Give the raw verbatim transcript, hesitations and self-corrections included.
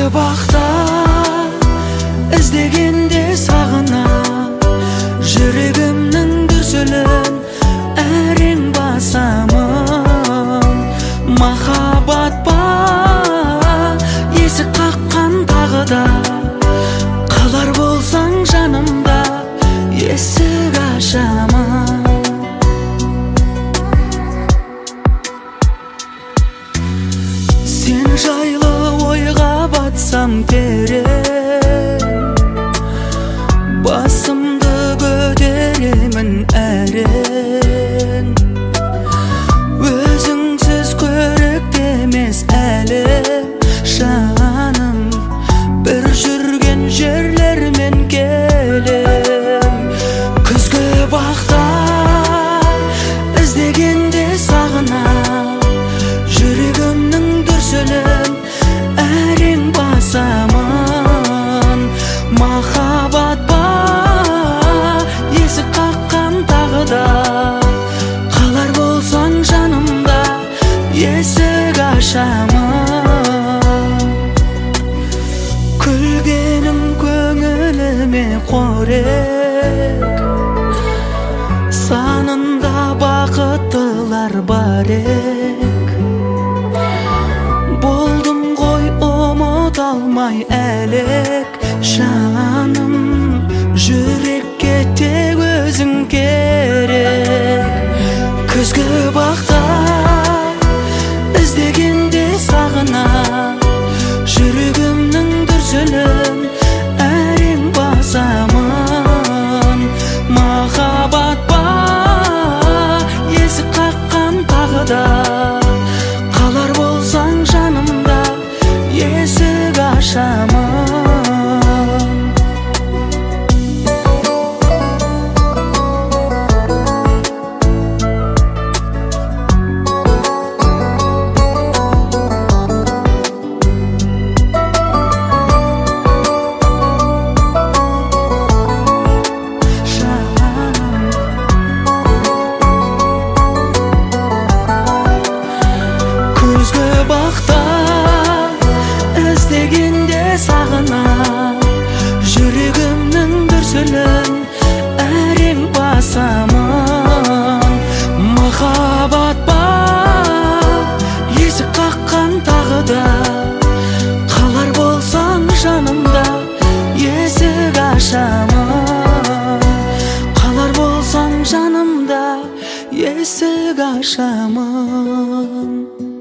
бақта іздегенде сағына, жүрегімнің дүрсілін әрең басамын. Махаббат па есік қаққан тағы да, қалар болсаң жанымда есік ашамын. Сен жайлы ойға батсам терең, басымды көтеремін әрең. Өзіңсіз көрікті емес әлем жаным, бір жүрген жерлермен келем. Күзгі бақта іздегенде сағына, жүрегімнің дүрсілін әрең басамын. Махаббат па есік қаққан тағы да, қалар болсаң жанымда есік ашамын. Күлгенің көңіліме қорек, санында бақыттылар бар ек. Болдым ғой ұмыт алмай әлек жаным, жүрекке тек өзің керек. Күзгі бақта іздегенде сағына, жүрегімнің дүрсілін әрең басамын. Махаббат па есік қаққан тағы да, қалар болсаң жанымда есік ашамын. Күзгі бақта іздегенде сағына, жүрегімнің дүрсілін әрең басамын. Махаббат па есік қаққан тағы да, қалар болсаң жанымда есік ашамын. Қалар болсаң жанымда есік ашамын.